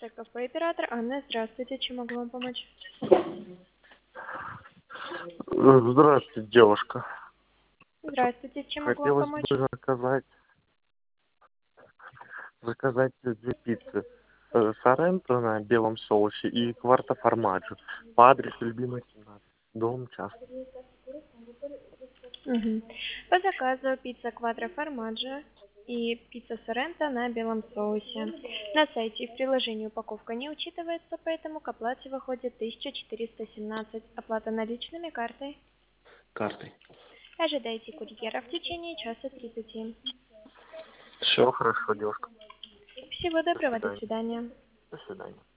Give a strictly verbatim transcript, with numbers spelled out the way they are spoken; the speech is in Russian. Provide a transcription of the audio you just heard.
Ваше кафе, оператор Анна, здравствуйте, чем могу вам помочь? Здравствуйте, девушка. Здравствуйте, чем могу вам Хотелось помочь? бы заказать, заказать две пиццы. Э, Соренто на белом соусе и кварто формаджо по адресу Любимой семнадцать, дом частный. Мгм. По заказу пицца квадро формаджо и пицца соренто на белом соусе. На сайте и в приложении упаковка не учитывается, поэтому к оплате выходит тысяча четыреста семнадцать. Оплата наличными картой. Картой. Ожидайте курьера в течение часа тридцати. Все хорошо, девушка. Всего До доброго, до свидания. свидания. До свидания.